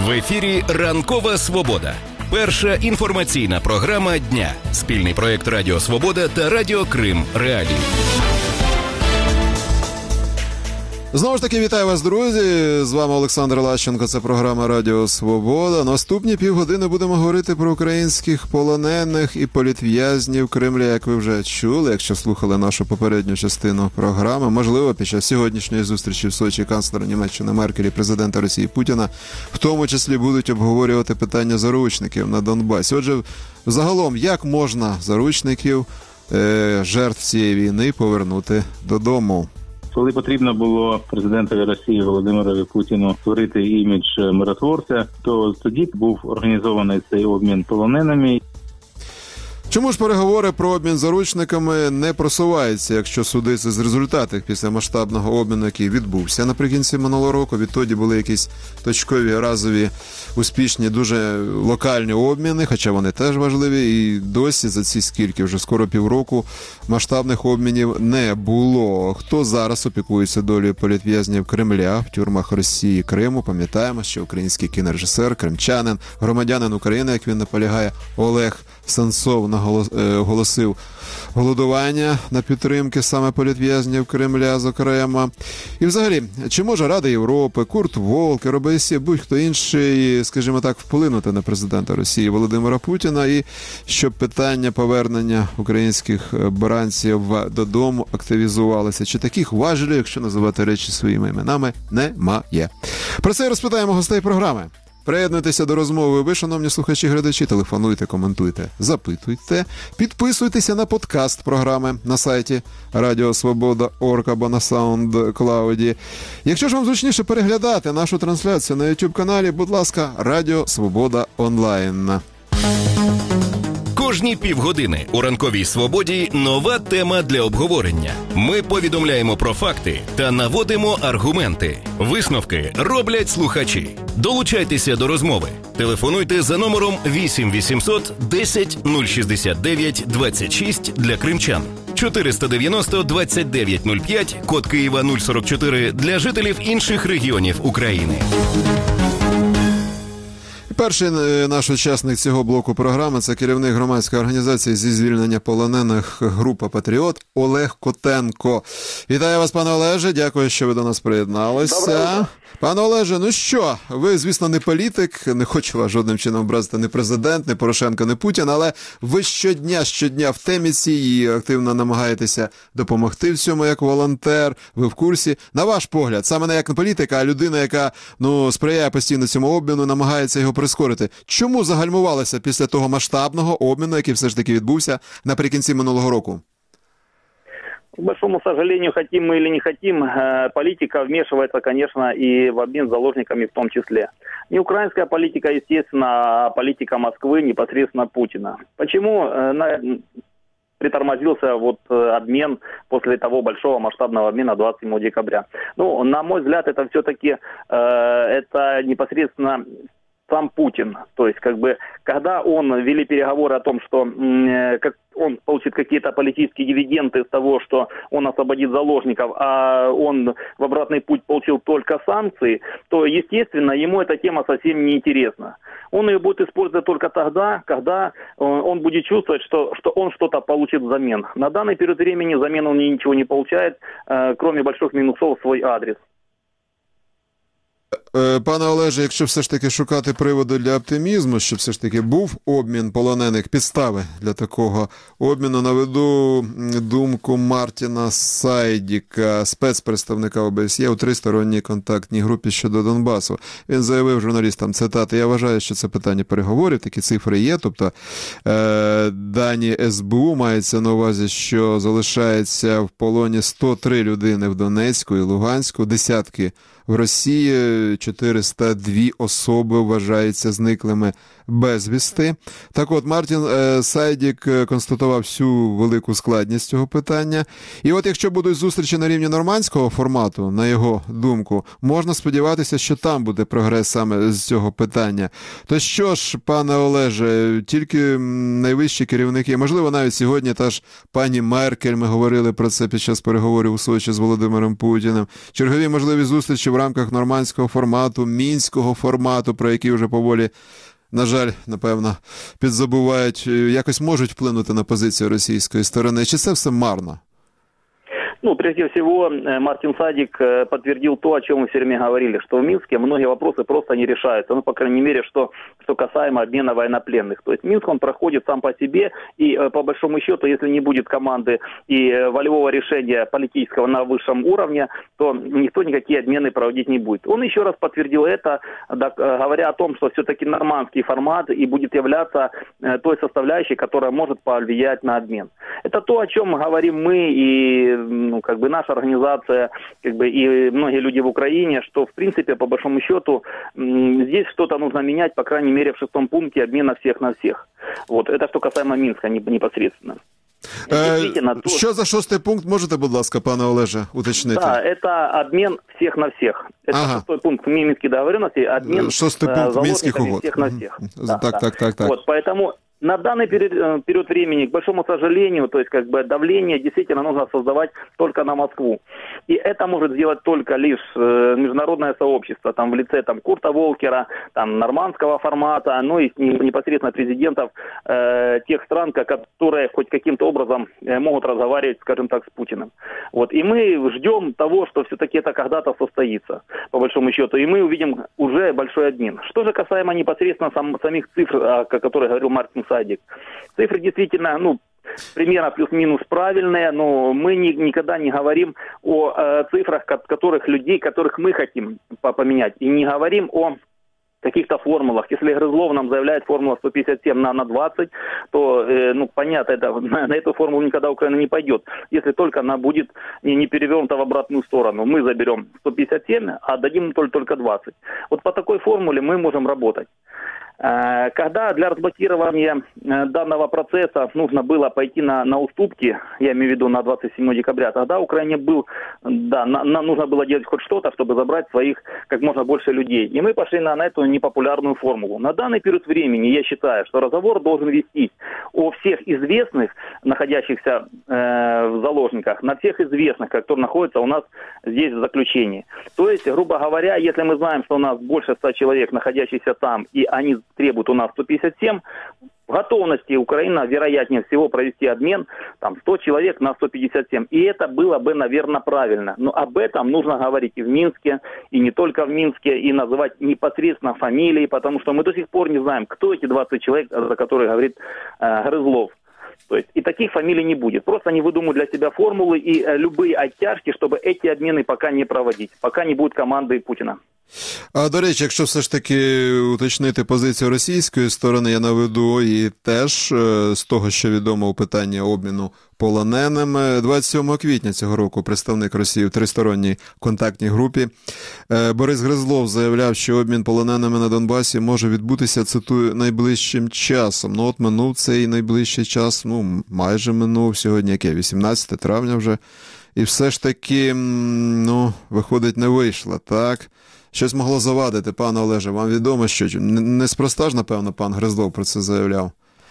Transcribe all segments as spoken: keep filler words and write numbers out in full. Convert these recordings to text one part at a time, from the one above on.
В ефірі «Ранкова Свобода». Перша інформаційна програма дня. Спільний проєкт Радіо Свобода та Радіо Крим Реалії. Знову ж таки, вітаю вас, друзі! З вами Олександр Лащенко, це програма Радіо Свобода. Наступні півгодини будемо говорити про українських полонених і політв'язнів Кремля, як ви вже чули, якщо слухали нашу попередню частину програми. Можливо, під час сьогоднішньої зустрічі в Сочі канцлера Німеччини Меркель і президента Росії Путіна в тому числі будуть обговорювати питання заручників на Донбасі. Отже, загалом, як можна заручників, е, жертв цієї війни повернути додому? Коли потрібно було президентові Росії Володимирові Путіну створити імідж миротворця, то тоді був організований цей обмін полоненими. Чому ж переговори про обмін заручниками не просуваються, якщо судити з результатів після масштабного обміну, який відбувся наприкінці минулого року? Відтоді були якісь точкові, разові, успішні, дуже локальні обміни, хоча вони теж важливі, і досі за ці скільки, вже скоро півроку, масштабних обмінів не було. Хто зараз опікується долею політв'язнів Кремля в тюрмах Росії і Криму? Пам'ятаємо, що український кінорежисер, кримчанин, громадянин України, як він наполягає, Олег Сенцов оголосив голодування на підтримки саме політв'язнів Кремля, зокрема. І взагалі, чи може Рада Європи, Курт Волкер, ОБСЄ, будь-хто інший, скажімо так, вплинути на президента Росії Володимира Путіна, і щоб питання повернення українських бранців додому активізувалося? Чи таких важелів, якщо називати речі своїми іменами, немає? Про це і розпитаємо гостей програми. Приєднуйтеся до розмови ви, шановні слухачі-глядачі, телефонуйте, коментуйте, запитуйте, підписуйтеся на подкаст програми на сайті Радіо Свобода точка орг або на SoundCloud. Якщо ж вам зручніше переглядати нашу трансляцію на YouTube-каналі, будь ласка, Радіо Свобода онлайн. Кожні півгодини у «Ранковій Свободі» нова тема для обговорення. Ми повідомляємо про факти та наводимо аргументи. Висновки роблять слухачі. Долучайтеся до розмови. Телефонуйте за номером вісім вісімсот десять нуль шістдесят дев'ять двадцять шість для кримчан, чотириста дев'яносто двадцять дев'ять нуль п'ять, код Києва нуль сорок чотири для жителів інших регіонів України. Перший наш учасник цього блоку програми – це керівник громадської організації зі звільнення полонених «Група Патріот» Олег Котенко. Вітаю вас, пане Олеже, дякую, що ви до нас приєдналися. Пане Олеже, ну що, ви, звісно, не політик, не хочу вас жодним чином образити, не президент, не Порошенко, не Путін, але ви щодня, щодня в темі цій активно намагаєтеся допомогти в цьому як волонтер, ви в курсі. На ваш погляд, саме не як політика, а людина, яка ну, сприяє постійно цьому обміну, намагається його прискорити. Чому загальмувалося після того масштабного обміну, який все ж таки відбувся наприкінці минулого року? К большому сожалению, хотим мы или не хотим, политика вмешивается, конечно, и в обмен заложниками в том числе. Не украинская политика, естественно, а политика Москвы, непосредственно Путина. Почему притормозился вот обмен после того большого масштабного обмена двадцать седьмого декабря? Ну, на мой взгляд, это все-таки это непосредственно сам Путин. То есть, как бы, когда он вели переговоры о том, что э, как он получит какие-то политические дивиденды из того, что он освободит заложников, а он в обратный путь получил только санкции, то, естественно, ему эта тема совсем не интересна. Он ее будет использовать только тогда, когда э, он будет чувствовать, что, что он что-то получит взамен. На данный период времени взамен он ничего не получает, э, кроме больших минусов в свой адрес. Пане Олеже, якщо все ж таки шукати приводу для оптимізму, що все ж таки був обмін полонених, підстави для такого обміну, наведу думку Мартіна Сайдіка, спецпредставника ОБСЄ у тристоронній контактній групі щодо Донбасу. Він заявив журналістам, цитати, «Я вважаю, що це питання переговорів, такі цифри є, тобто е, дані ес бе у мається на увазі, що залишається в полоні сто три людини в Донецьку і Луганську, десятки в Росії, чотириста дві особи вважаються зниклими безвісти. Так от, Мартін е, Сайдік констатував всю велику складність цього питання. І от якщо будуть зустрічі на рівні нормандського формату, на його думку, можна сподіватися, що там буде прогрес саме з цього питання. То що ж, пане Олеже, тільки найвищі керівники, можливо, навіть сьогодні та ж пані Меркель, ми говорили про це під час переговорів у Сочі з Володимиром Путіним, чергові можливі зустрічі в рамках нормандського формату формату, мінського формату, про який вже поволі, на жаль, напевно, підзабувають, якось можуть вплинути на позицію російської сторони? Чи це все марно? Ну, прежде всего, Мартин Садик подтвердил то, о чем мы все время говорили, что в Минске многие вопросы просто не решаются. Ну, по крайней мере, что, что касаемо обмена военнопленных. То есть Минск, он проходит сам по себе, и по большому счету, если не будет команды и волевого решения политического на высшем уровне, то никто никакие обмены проводить не будет. Он еще раз подтвердил это, говоря о том, что все-таки нормандский формат и будет являться той составляющей, которая может повлиять на обмен. Это то, о чем говорим мы и... ну, как бы наша организация, как бы и многие люди в Украине, что, в принципе, по большому счету, здесь что-то нужно менять, по крайней мере, в шестом пункте обмена всех на всех. Вот, это что касаемо Минска непосредственно. Е, то... Що за шостий пункт, можете, будь ласка, пане Олеже, уточнити? Да, это обмен всех на всех. Это ага. шестой пункт Минских договоренностей, обмен шостий пункт Минских угод. Всех на всех. Mm-hmm. Да, так, да. так, так, так. Вот, поэтому на данный период, период времени, к большому сожалению, то есть как бы давление действительно нужно создавать только на Москву. И это может сделать только лишь э, международное сообщество, там в лице там Курта Волкера, там нормандского формата, ну и непосредственно президентов э, тех стран, которые хоть каким-то образом э, могут разговаривать, скажем так, с Путиным. Вот. И мы ждем того, что все-таки это когда-то состоится, по большому счету, и мы увидим уже большой обмен. Что же касаемо непосредственно сам, самих цифр, о которых говорил Мартин Садик. Цифры действительно, ну, примерно плюс-минус правильные, но мы ни, никогда не говорим о э, цифрах, которых людей, которых мы хотим поменять, и не говорим о каких-то формулах. Если Грызлов нам заявляет формула сто пятьдесят семь на, на двадцать, то, э, ну, понятно, это, на, на эту формулу никогда Украина не пойдет, если только она будет не, не перевернута в обратную сторону. Мы заберем сто пятьдесят семь, а дадим только, только двадцать. Вот по такой формуле мы можем работать. Когда для разблокирования данного процесса нужно было пойти на, на уступки, я имею в виду на двадцать седьмого декабря, тогда Украине был, да, на, на, нужно было делать хоть что-то, чтобы забрать своих как можно больше людей. И мы пошли на, на эту непопулярную формулу. На данный период времени я считаю, что разговор должен вестись о всех известных, находящихся э, в заложниках, на всех известных, которые находятся у нас здесь в заключении. То есть, грубо говоря, если мы знаем, что у нас больше ста человек, находящихся там, и они требуют у нас сто пятьдесят семь, в готовности Украина, вероятнее всего, провести обмен там сто человек на сто пятьдесят семь. И это было бы, наверное, правильно. Но об этом нужно говорить и в Минске, и не только в Минске, и называть непосредственно фамилии, потому что мы до сих пор не знаем, кто эти двадцать человек, за которых говорит э, Грызлов. То есть и таких фамилий не будет. Просто они выдумают для себя формулы и э, любые оттяжки, чтобы эти обмены пока не проводить, пока не будет команды Путина. А, до речі, якщо все ж таки уточнити позицію російської сторони, я наведу і теж з того, що відомо у питанні обміну полоненими. двадцять сьомого квітня цього року представник Росії в тристоронній контактній групі Борис Гризлов заявляв, що обмін полоненими на Донбасі може відбутися, цитую, найближчим часом. Ну от минув цей найближчий час, ну майже минув, сьогодні яке, вісімнадцяте травня вже. І все ж таки, ну, виходить, не вийшло, так? Щось могло завадити, пане Олеже, вам відомо, що неспроста ж, напевно, пан Гризлов про це заявляв?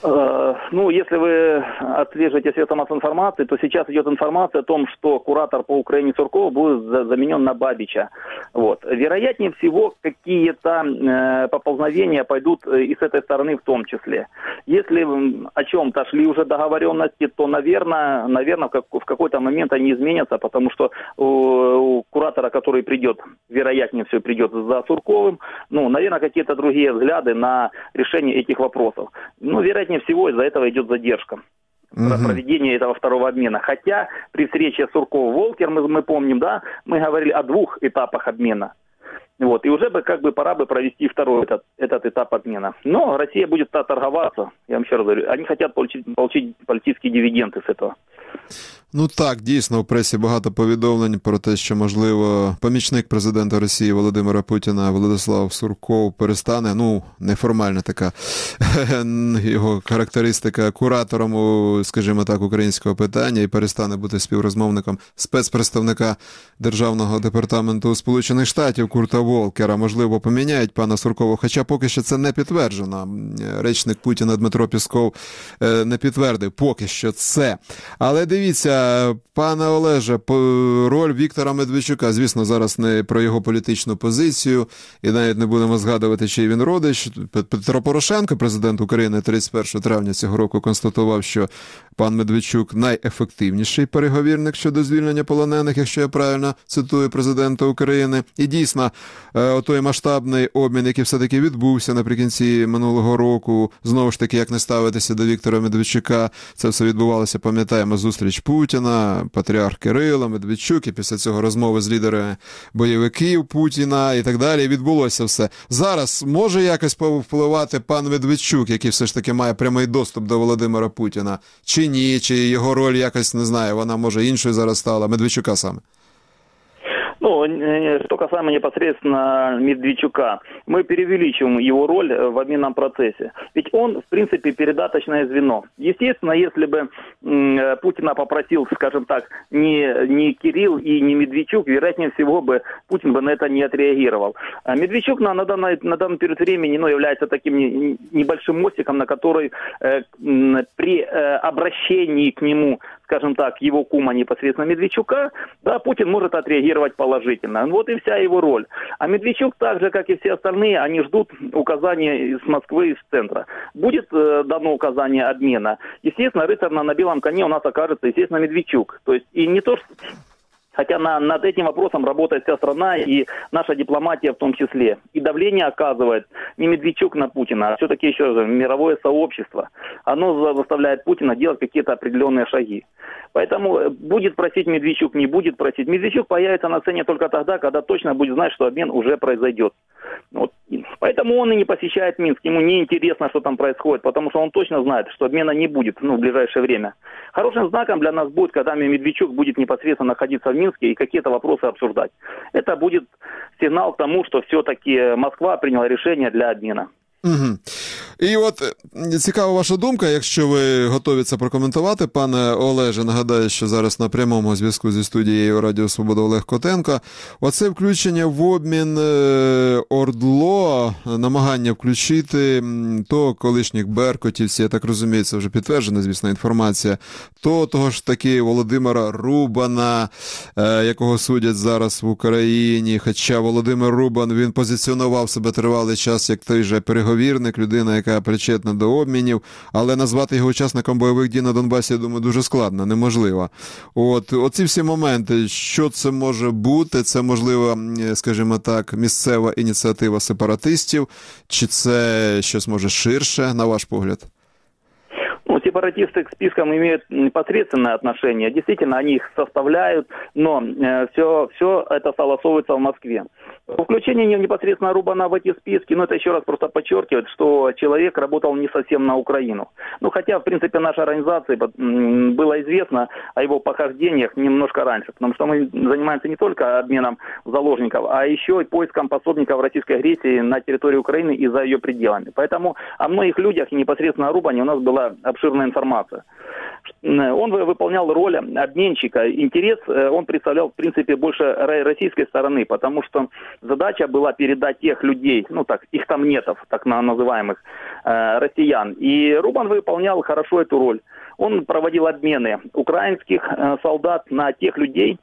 Ну, если вы отслеживаете средства массовой информации, то сейчас идет информация о том, что куратор по Украине Сурков будет заменен на Бабича. Вот. Вероятнее всего, какие-то э, поползновения пойдут и с этой стороны в том числе. Если о чем-то шли уже договоренности, то, наверное, наверное в, как, в какой-то момент они изменятся, потому что у, у куратора, который придет, вероятнее всего придет за Сурковым, ну, наверное, какие-то другие взгляды на решение этих вопросов. Ну, вероятнее всего, из-за этого идет задержка uh-huh. проведения этого второго обмена. Хотя при встрече Сурков-Волкер, мы, мы помним, да, мы говорили о двух этапах обмена. Вот, и уже бы как бы пора бы провести второй этот, этот этап обмена. Но Россия будет торговаться, я вам еще раз говорю, они хотят получить, получить политические дивиденды с этого. Ну так, дійсно, у пресі багато повідомлень про те, що, можливо, помічник президента Росії Володимира Путіна Владислав Сурков перестане, ну, неформальна така його характеристика, куратором, у, скажімо так, українського питання і перестане бути співрозмовником спецпредставника Державного департаменту Сполучених Штатів Курта Волкера. Можливо, поміняють пана Суркова, хоча поки що це не підтверджено. Речник Путіна Дмитро Пісков не підтвердив поки що це. Але дивіться, Е, пане Олеже, по, роль Віктора Медведчука, звісно, зараз не про його політичну позицію, і навіть не будемо згадувати, чий він родич. Петро Порошенко, президент України, тридцять першого травня цього року констатував, що пан Медведчук найефективніший переговірник щодо звільнення полонених, якщо я правильно цитую президента України. І дійсно, отой масштабний обмін, який все-таки відбувся наприкінці минулого року, знову ж таки, як не ставитися до Віктора Медведчука, це все відбувалося, пам'ятаємо, зустріч Путіна, патріарх Кирило, Медведчук, і після цього розмови з лідерами бойовиків Путіна і так далі, відбулося все. Зараз може якось повпливати пан Медведчук, який все ж таки має прямий доступ до Володимира Путіна, чи ні, чи його роль якось, не знаю, вона може іншою зараз стала, Медведчука саме? Ну, что касаемо непосредственно Медведчука, мы преувеличиваем его роль в обменном процессе. Ведь он, в принципе, передаточное звено. Естественно, если бы м, Путина попросил, скажем так, не, не Кирилл и не Медведчук, вероятнее всего бы Путин бы на это не отреагировал. А Медведчук на, на, данный, на данный период времени ну, является таким не, небольшим мостиком, на который э, при э, обращении к нему, скажем так, его кума непосредственно Медведчука, да, Путин может отреагировать положительно. Вот и вся его роль. А Медведчук, так же, как и все остальные, они ждут указания из Москвы, из центра. Будет э, дано указание обмена. Естественно, рыцарь на, на белом коне у нас окажется, естественно, Медведчук. То есть, и не то, что... Хотя на, над этим вопросом работает вся страна и наша дипломатия в том числе. И давление оказывает не Медведчук на Путина, а все-таки еще же мировое сообщество. Оно заставляет Путина делать какие-то определенные шаги. Поэтому будет просить Медведчук, не будет просить. Медведчук появится на сцене только тогда, когда точно будет знать, что обмен уже произойдет. Вот. Поэтому он и не посещает Минск. Ему не интересно, что там происходит, потому что он точно знает, что обмена не будет ну, в ближайшее время. Хорошим знаком для нас будет, когда Медведчук будет непосредственно находиться в Минске и какие-то вопросы обсуждать. Это будет сигнал к тому, что все-таки Москва приняла решение для обмена. Угу. І от цікава ваша думка, якщо ви готові це прокоментувати, пане Олеже, нагадаю, що зараз на прямому зв'язку зі студією Радіо Свобода Олег Котенко. Оце включення в обмін ОРДЛО, намагання включити то колишніх беркутівців, я так розумію, це вже підтверджена, звісно, інформація, то того ж таки Володимира Рубана, якого судять зараз в Україні, хоча Володимир Рубан, він позиціонував себе тривалий час як той же переговірник, людина, яка причетна до обмінів, але назвати його учасником бойових дій на Донбасі, я думаю, дуже складно, неможливо. От, оці всі моменти, що це може бути? Це, можливо, скажімо так, місцева ініціатива сепаратистів, чи це щось, може, ширше, на ваш погляд? Ну, сепаратисты к спискам имеют непосредственное отношение. Действительно, они их составляют, но э, все, все это согласовывается в Москве. Включение непосредственно Рубана в эти списки, ну, это еще раз просто подчеркивает, что человек работал не совсем на Украину. Ну, хотя, в принципе, нашей организации было известно о его похождениях немножко раньше, потому что мы занимаемся не только обменом заложников, а еще и поиском пособников российской агрессии на территории Украины и за ее пределами. Поэтому о многих людях и непосредственно о Рубане у нас была обширная информация. Он выполнял роль обменщика. Интерес он представлял, в принципе, больше российской стороны, потому что задача была передать тех людей, ну так, их тамнетов, так называемых, э, россиян. И Рубан выполнял хорошо эту роль. Он проводил обмены украинских э, солдат на тех людей,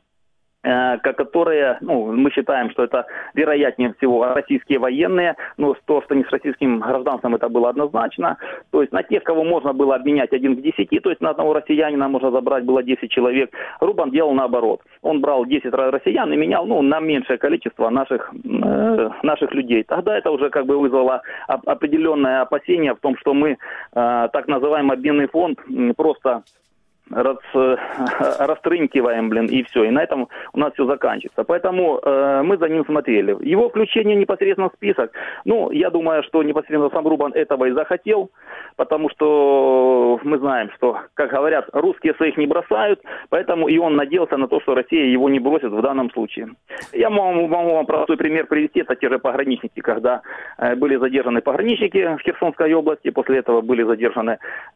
которые, ну, мы считаем, что это вероятнее всего российские военные, но то, что не с российским гражданством, это было однозначно. То есть на тех, кого можно было обменять один к десяти, то есть на одного россиянина можно забрать было десять человек, Рубан делал наоборот. Он брал десять россиян и менял, ну, на меньшее количество наших, э, наших людей. Тогда это уже как бы вызвало определенное опасение в том, что мы, э, так называемый обменный фонд, просто Раз, растрынкиваем, блин, и все. И на этом у нас все заканчивается. Поэтому э, мы за ним смотрели. Его включение непосредственно в список, ну, я думаю, что непосредственно сам Рубан этого и захотел, потому что мы знаем, что, как говорят, русские своих не бросают, поэтому и он надеялся на то, что Россия его не бросит в данном случае. Я могу, могу вам простой пример привести, это те же пограничники, когда э, были задержаны пограничники в Херсонской области, после этого были задержаны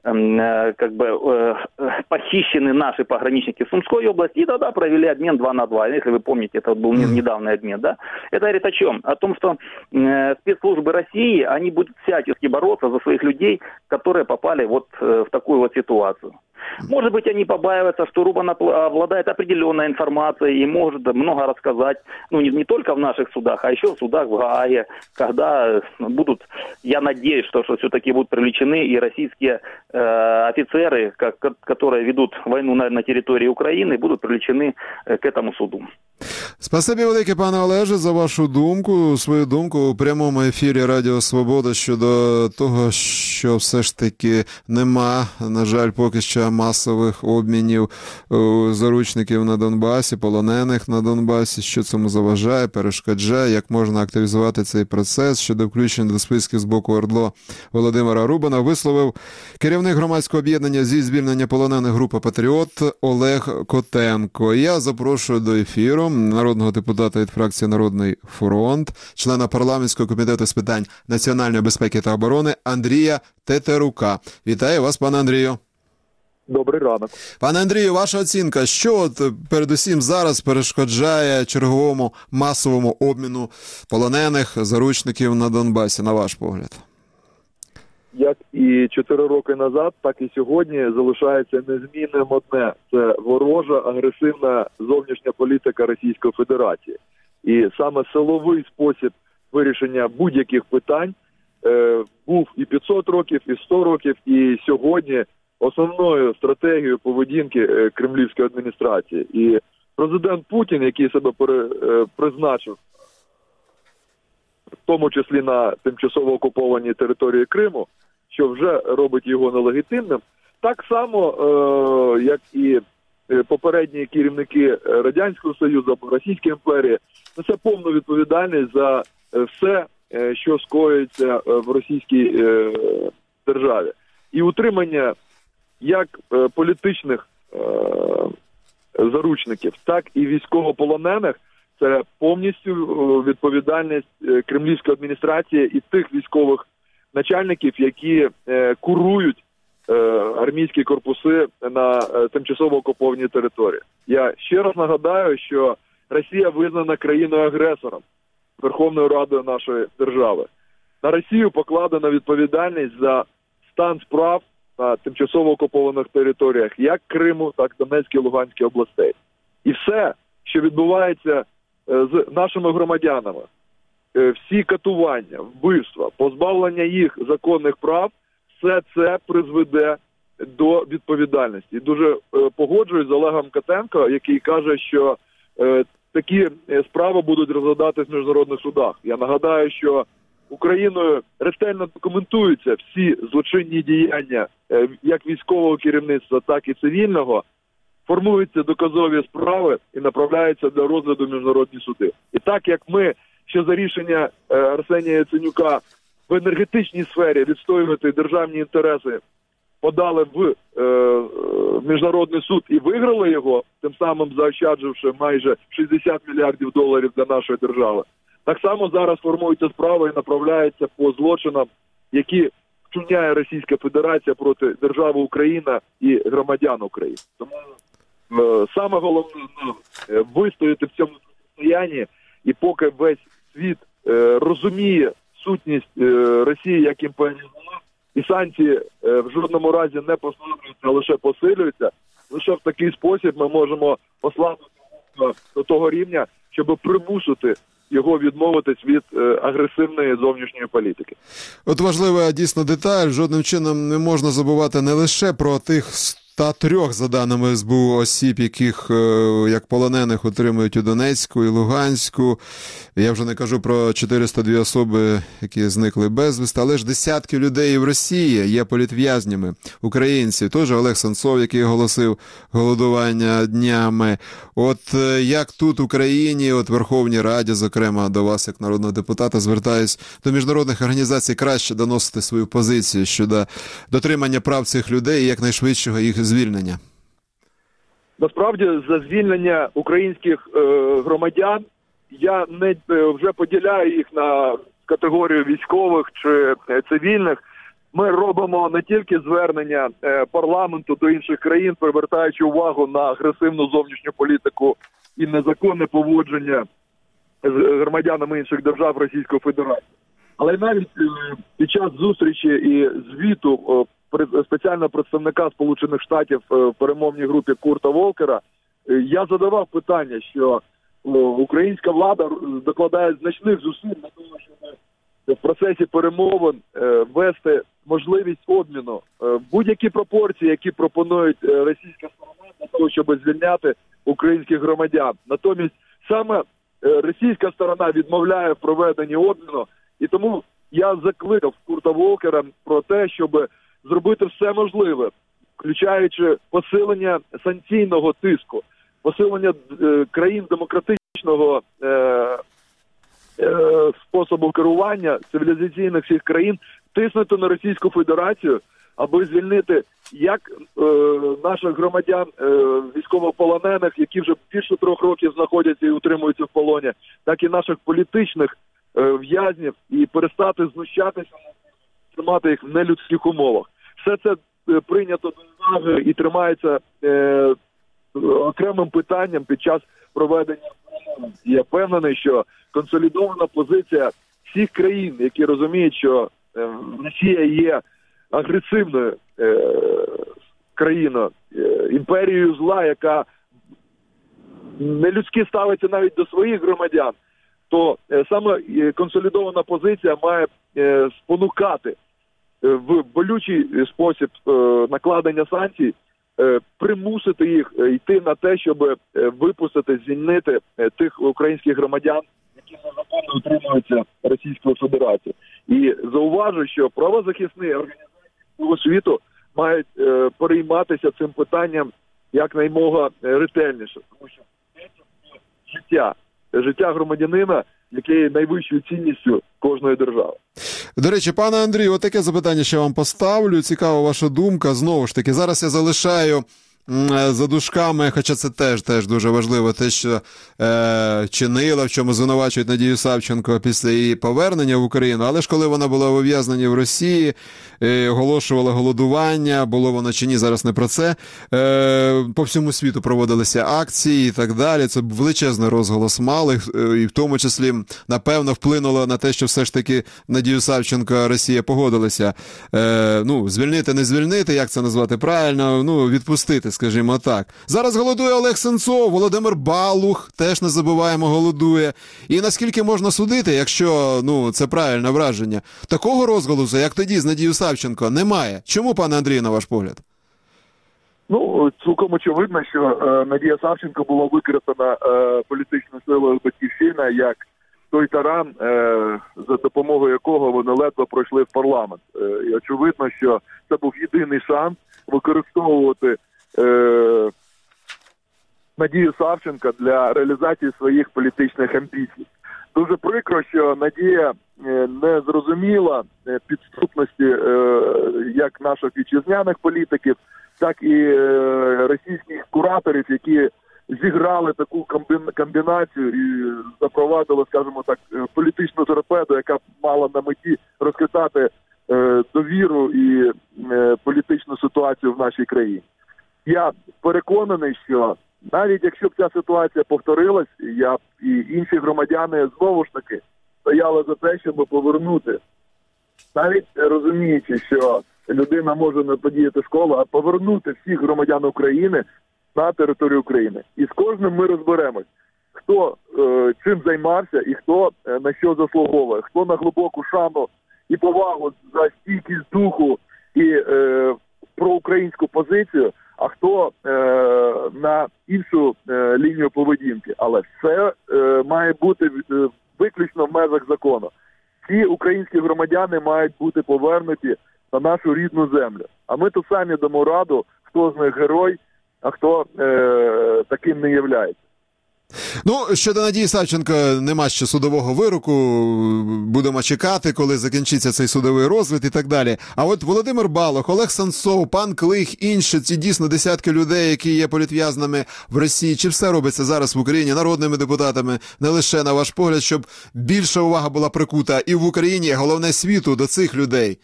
э, как бы э, похищены наши пограничники в Сумской области, и тогда провели обмен два на два. Если вы помните, это был недавний обмен, да? Это говорит о чем? О том, что э, спецслужбы России, они будут всячески бороться за своих людей, которые попали вот э, в такую вот ситуацию. Может быть, они побаиваются, что Рубан обладает определенной информацией и может много рассказать, ну, не, не только в наших судах, а еще в судах в Гааге, когда будут, я надеюсь, что, что все-таки будут привлечены и российские э, офицеры, как, которые ведут войну на, на территории Украины, будут привлечены э, к этому суду. Спасибі велике, пане Олеже, за вашу думку, свою думку у прямому ефірі Радіо Свобода щодо того, що все ж таки нема, на жаль, поки що масових обмінів заручників на Донбасі, полонених на Донбасі, що цьому заважає, перешкоджає, як можна активізувати цей процес. Щодо включення до списків з боку ОРДЛО Володимира Рубана висловив керівник громадського об'єднання зі звільнення полонених група «Патріот» Олег Котенко. Я запрошую до ефіру народного депутата від фракції «Народний фронт», члена парламентського комітету з питань національної безпеки та оборони Андрія Тетерука. Вітаю вас, пане Андрію. Добрий ранок. Пане Андрію, ваша оцінка, що от передусім зараз перешкоджає черговому масовому обміну полонених, заручників на Донбасі, на ваш погляд? Як і чотири роки назад, так і сьогодні залишається незмінним одне – це ворожа, агресивна зовнішня політика Російської Федерації. І саме силовий спосіб вирішення будь-яких питань е, був і п'ятсот років, і сто років, і сьогодні основною стратегією поведінки е, кремлівської адміністрації. І президент Путін, який себе пере, е, призначив, в тому числі на тимчасово окупованій території Криму, що вже робить його нелегітимним, так само, е, як і попередні керівники Радянського Союзу або Російської імперії, несе повну відповідальність за все, що скоюється в російській е, державі. І утримання як е, політичних е, заручників, так і військовополонених – це повністю відповідальність кремлівської адміністрації і тих військових начальників, які е, курують е, армійські корпуси на е, тимчасово окупованій території. Я ще раз нагадаю, що Росія визнана країною-агресором Верховною Радою нашої держави. На Росію покладена відповідальність за стан справ на тимчасово окупованих територіях як Криму, так і Донецької і Луганської областей. І все, що відбувається з нашими громадянами, всі катування, вбивства, позбавлення їх законних прав, все це призведе до відповідальності. І дуже погоджуюсь з Олегом Котенко, який каже, що е, такі справи будуть розглядатись в міжнародних судах. Я нагадаю, що Україною ретельно документуються всі злочинні діяння е, як військового керівництва, так і цивільного, формуються доказові справи і направляються для розгляду в міжнародні суди. І так, як ми ще за рішення е, Арсенія Яценюка в енергетичній сфері відстоювати державні інтереси подали в е, міжнародний суд і виграли його, тим самим заощадживши майже шістдесят мільярдів доларів для нашої держави, так само зараз формуються справи і направляються по злочинам, які вчиняє Російська Федерація проти держави Україна і громадян України. Тому е, саме головне е, вистояти в цьому состоянні, і поки весь світ е, розуміє сутність е, Росії як імперії, і санкції е, в жодному разі не послаблюються, а лише посилюються, лише в такий спосіб ми можемо послабити до того рівня, щоб примусити його відмовитись від е, агресивної зовнішньої політики. От важлива дійсно деталь, жодним чином не можна забувати не лише про тих ста трьох, за даними ес бе у, осіб, яких як полонених утримують у Донецьку і Луганську. Я вже не кажу про чотириста дві особи, які зникли безвісти, але ж десятки людей і в Росії є політв'язнями, українці. Тож Олег Сенцов, який оголосив голодування днями. От як тут в Україні, от Верховній Раді, зокрема до вас, як народного депутата, звертаюсь до міжнародних організацій краще доносити свою позицію щодо дотримання прав цих людей і якнайшвидшого їх звільнення. Насправді, за звільнення українських е, громадян я не е, вже поділяю їх на категорію військових чи е, цивільних. Ми робимо не тільки звернення е, парламенту до інших країн, привертаючи увагу на агресивну зовнішню політику і незаконне поводження з громадянами інших держав Російської Федерації. Але навіть е, під час зустрічі і звіту е, спеціального представника Сполучених Штатів в перемовній групі Курта Волкера, я задавав питання, що українська влада докладає значних зусиль для того, щоб в процесі перемовин ввести можливість обміну будь-які пропорції, які пропонують російська сторона для того, щоб звільняти українських громадян. Натомість саме російська сторона відмовляє в проведенні обміну, і тому я закликав Курта Волкера про те, щоб зробити все можливе, включаючи посилення санкційного тиску, посилення е, країн демократичного е, е, способу керування цивілізаційних всіх країн, тиснути на Російську Федерацію, аби звільнити як е, наших громадян, е, військовополонених, які вже більше трьох років знаходяться і утримуються в полоні, так і наших політичних е, в'язнів, і перестати знущатися, тримати їх в нелюдських умовах. Все це е, прийнято до уваги і тримається е, окремим питанням під час проведення. Я впевнений, що консолідована позиція всіх країн, які розуміють, що е, Росія є агресивною е, країною, е, імперією зла, яка нелюдськи ставиться навіть до своїх громадян, то е, саме консолідована позиція має е, спонукати е, в болючий спосіб е, накладення санкцій, е, примусити їх йти на те, щоб е, випустити, звільнити е, тих українських громадян, які незаконно утримуються Російською Федерацією. І зауважу, що правозахисні організації всього світу мають е, перейматися цим питанням якнаймога ретельніше, тому що це життя, життя громадянина, яке є найвищою цінністю кожної держави. До речі, пане Андрію, отаке запитання ще вам поставлю. Цікава ваша думка. Знову ж таки, зараз я залишаю за дужками, хоча це теж, теж дуже важливо, те, що е, чинила, в чому звинувачують Надію Савченко після її повернення в Україну, але ж коли вона була в ув'язненні в Росії, е, оголошувала голодування, було воно чи ні, зараз не про це, е, по всьому світу проводилися акції і так далі, це величезний розголос мали, і в тому числі, напевно, вплинуло на те, що все ж таки Надію Савченко Росія погодилася, е, ну, звільнити, не звільнити, як це назвати правильно, ну, відпустити, скажімо так. Зараз голодує Олег Сенцов, Володимир Балух, теж не забуваємо, голодує. І наскільки можна судити, якщо, ну, це правильне враження, такого розголосу, як тоді з Надією Савченко, немає. Чому, пане Андрію, на ваш погляд? Ну, цілком очевидно, що е, Надія Савченко була використана е, політичною силою «Батьківщина» як той таран, е, за допомогою якого вони ледве пройшли в парламент. Е, і очевидно, що це був єдиний шанс використовувати Е, Надію Савченка для реалізації своїх політичних амбіцій. Дуже прикро, що Надія е, не зрозуміла е, підступності е, як наших вітчизняних політиків, так і е, російських кураторів, які зіграли таку комбінацію і запровадили, скажімо так, політичну торпеду, яка мала на меті розхитати е, довіру і е, політичну ситуацію в нашій країні. Я переконаний, що навіть якщо б ця ситуація повторилась, я б і інші громадяни знову ж таки стояли за те, щоб повернути, навіть розуміючи, що людина може не подіяти школу, а повернути всіх громадян України на територію України. І з кожним ми розберемось, хто е, чим займався і хто е, на що заслуговує, хто на глибоку шану і повагу за стійкість духу і е, проукраїнську позицію, а хто е, на іншу е, лінію поведінки. Але все е, має бути е, виключно в межах закону. Всі українські громадяни мають бути повернуті на нашу рідну землю. А ми тут самі дамо раду, хто з них герой, а хто е, таким не являється. Ну, щодо Надії Савченко нема ще судового вироку, будемо чекати, коли закінчиться цей судовий розгляд і так далі. А от Володимир Балух, Олег Сенцов, пан Клих, інші, ці дійсно десятки людей, які є політв'язними в Росії, чи все робиться зараз в Україні народними депутатами, не лише на ваш погляд, щоб більша увага була прикута і в Україні, а головне світу, до цих людей?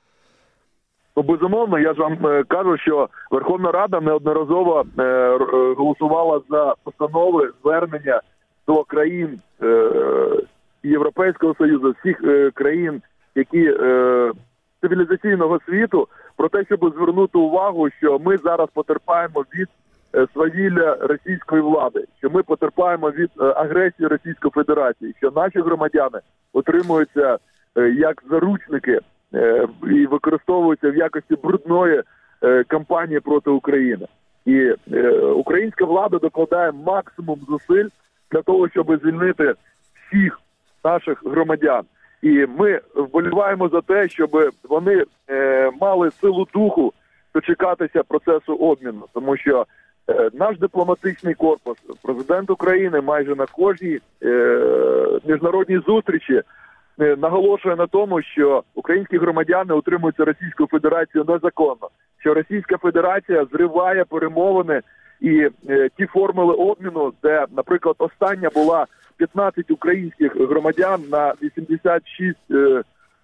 Ну, безумовно, я ж вам кажу, що Верховна Рада неодноразово е, голосувала за постанови, звернення до країн е, Європейського Союзу, всіх е, країн, які е, цивілізаційного світу про те, щоб звернути увагу, що ми зараз потерпаємо від свавілля російської влади, що ми потерпаємо від агресії Російської Федерації, що наші громадяни отримуються як заручники і використовуються в якості брудної кампанії проти України. І українська влада докладає максимум зусиль для того, щоб звільнити всіх наших громадян. І ми вболіваємо за те, щоб вони е, мали силу духу дочекатися процесу обміну. Тому що е, наш дипломатичний корпус, президент України майже на кожній е, міжнародній зустрічі е, наголошує на тому, що українські громадяни утримуються Російською Федерацією незаконно, що Російська Федерація зриває перемовини і е, ті формули обміну, де, наприклад, остання була п'ятнадцять українських громадян на вісімдесят шість е,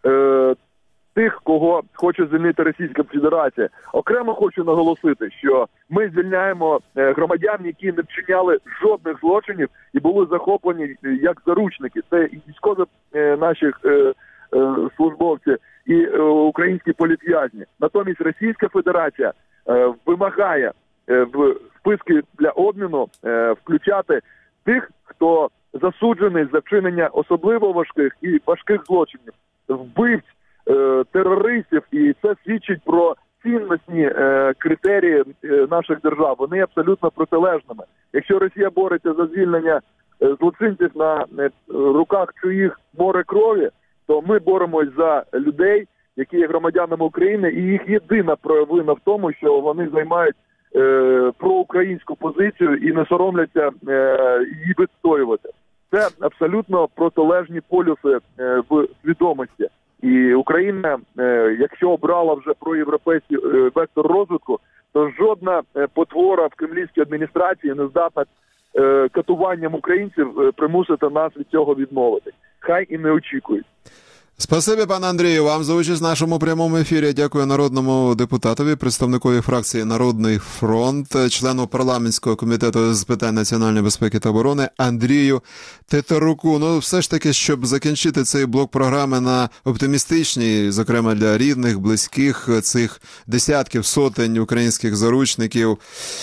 е, тих, кого хоче звільнити Російська Федерація. Окремо хочу наголосити, що ми звільняємо е, громадян, які не вчиняли жодних злочинів і були захоплені як заручники. Це і військові е, наших е, е, службовці, і е, українські політв'язні. Натомість Російська Федерація е, вимагає е, в списки для обміну е, включати тих, хто засуджений за вчинення особливо важких і важких злочинів, вбивць, е, терористів, і це свідчить про цінностні е, критерії е, наших держав. Вони є абсолютно протилежними. Якщо Росія бореться за звільнення е, злочинців на е, руках чиїх море крові, то ми боремось за людей, які є громадянами України, і їх єдина провина в тому, що вони займають е, проукраїнську позицію і не соромляться е, її відстоювати. Це абсолютно протилежні полюси е, в свідомості. І Україна, е, якщо обрала вже проєвропейський е, вектор розвитку, то жодна е, потвора в кремлівській адміністрації не здатна е, катуванням українців е, примусити нас від цього відмовити. Хай і не очікують. Спасибі, пане Андрію, вам за участь в нашому прямому ефірі. Дякую народному депутатові, представникові фракції «Народний фронт», члену парламентського комітету з питань національної безпеки та оборони Андрію Тетеруку. Ну, все ж таки, щоб закінчити цей блок програми на оптимістичній, зокрема для рідних, близьких цих десятків, сотень українських заручників,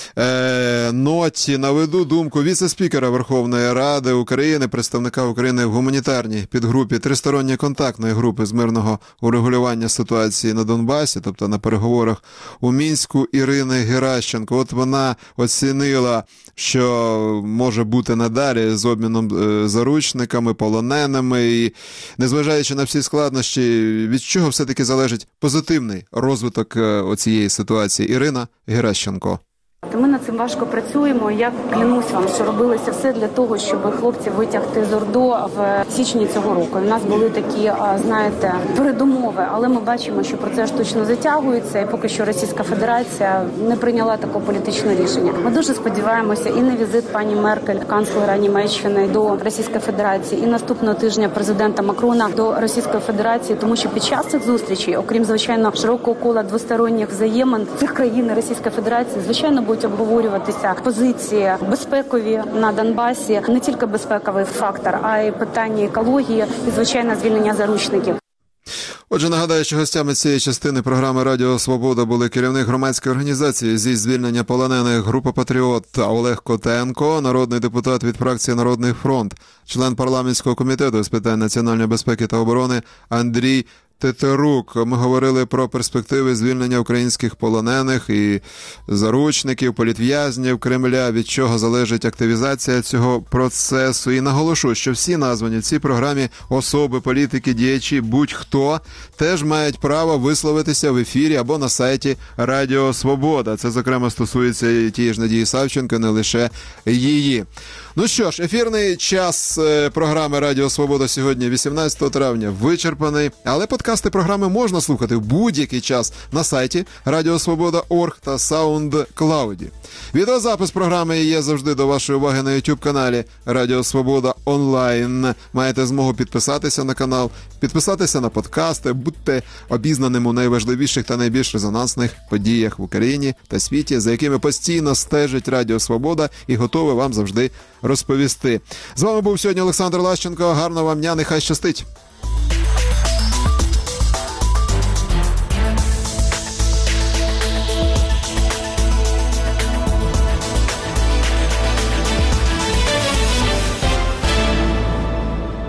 е, ноті, наведу думку віце-спікера Верховної Ради України, представника України в гуманітарній підгрупі «Тристоронній контакт» групи з мирного урегулювання ситуації на Донбасі, тобто на переговорах у Мінську, Ірини Геращенко. От вона оцінила, що може бути надалі з обміном заручниками, полоненими, і незважаючи на всі складнощі, від чого все-таки залежить позитивний розвиток оцієї ситуації. Ірина Геращенко. Ми над цим важко працюємо. Я клянусь вам, що робилося все для того, щоб хлопців витягти з ОРДО в січні цього року. У нас були такі, знаєте, передумови, але ми бачимо, що процес штучно затягується, і поки що Російська Федерація не прийняла такого політичного рішення. Ми дуже сподіваємося і на візит пані Меркель, канцлера Німеччини, до Російської Федерації, і наступного тижня президента Макрона до Російської Федерації, тому що під час цих зустрічей, окрім, звичайно, широкого кола двосторонніх взаємин цих країн Російської Федерації, звичайно, будуть обговорюватися позиції безпекові на Донбасі, не тільки безпековий фактор, а й питання екології і, звичайно, звільнення заручників. Отже, нагадаю, що гостями цієї частини програми «Радіо Свобода» були керівник громадської організації зі звільнення полонених «Група Патріот» Олег Котенко, народний депутат від фракції «Народний фронт», член парламентського комітету з питань національної безпеки та оборони Андрій Тетерук. Ми говорили про перспективи звільнення українських полонених і заручників, політв'язнів Кремля, від чого залежить активізація цього процесу. І наголошу, що всі названі в цій програмі особи, політики, діячі, будь-хто теж мають право висловитися в ефірі або на сайті Радіо Свобода. Це, зокрема, стосується і тієї ж Надії Савченко, не лише її. Ну що ж, ефірний час програми Радіо Свобода сьогодні, вісімнадцятого травня, вичерпаний, але подкасти програми можна слухати в будь-який час на сайті радіо свобода крапка орг та SoundCloud. Відеозапис програми є завжди до вашої уваги на YouTube-каналі Радіо Свобода онлайн. Маєте змогу підписатися на канал, підписатися на подкасти, будьте обізнаними у найважливіших та найбільш резонансних подіях в Україні та світі, за якими постійно стежить Радіо Свобода і готове вам завжди розповісти. З вами був сьогодні Олександр Лащенко. Гарного вам дня, нехай щастить!